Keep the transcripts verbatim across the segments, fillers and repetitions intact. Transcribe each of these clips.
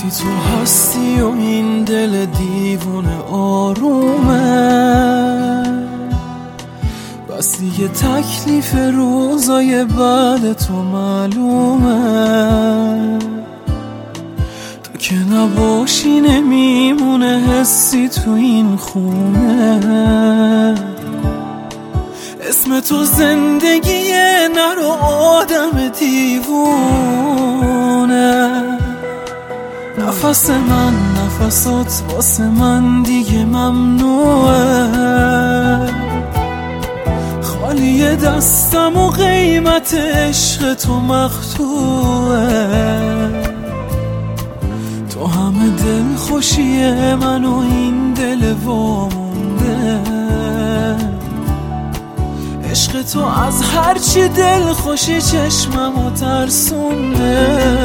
وقتی تو هستی و این دل دیوونه آرومه، بس دیگه تکلیف روزای بعد تو معلومه. تو که نباشی نمیمونه حسی تو این خونه. اسم تو زندگیه نرو آدم دیوونه. نفس من نفسات واسه من دیگه ممنوعه. خالی دستم و قیمت عشق تو مقطوعه. تو همه دل خوشیه من و این دل وامونده. عشق تو از هرچی دل خوشی چشمم و ترسونده.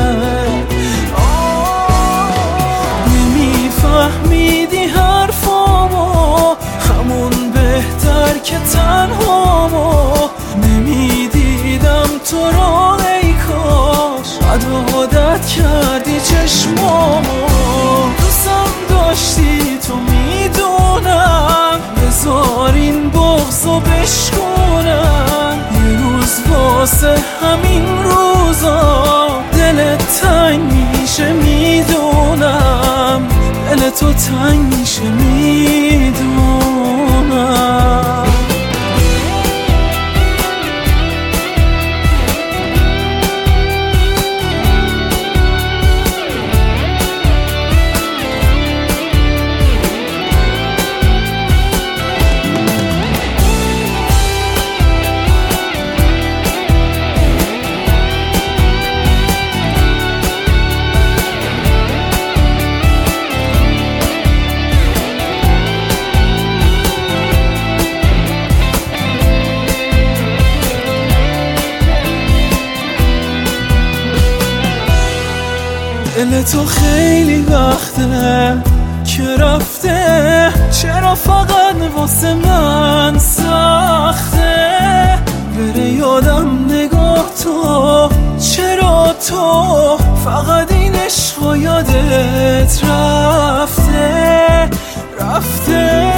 نمیفهمیدی حرفامو همون بهتر که تنهامو. نمیدیدم تو رو ای کاش بد عادت کردی چشمامو. دوستم داشتی تو میدونم بذار این بغضو بشکنم. یه روز واسه همین روزا دلت تنگ میشه میدونم. دل تو تنگ میشه میدونم. دل تو خیلی وقته که رفته. چرا فقط واسه من سخته بره یادم نگاه تو؟ چرا تو فقط این عشق و یادت رفته رفته؟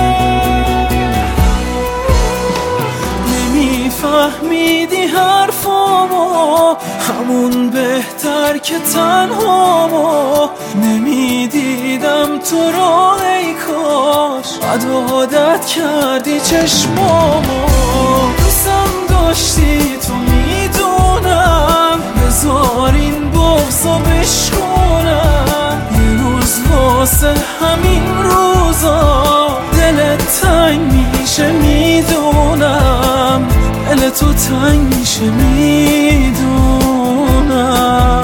نمیفهمیدی حرفامو همون بهتر که تنهامو. نمیدیدم تو رو ای کاش بد عادت کردی چشمامو. دوستم داشتی تو میدونم بذار این بغضو بشکنم. یه روز واسه همین روزا دلت تنگ میشه میدونم. دل تو تنگ میشه میدونم.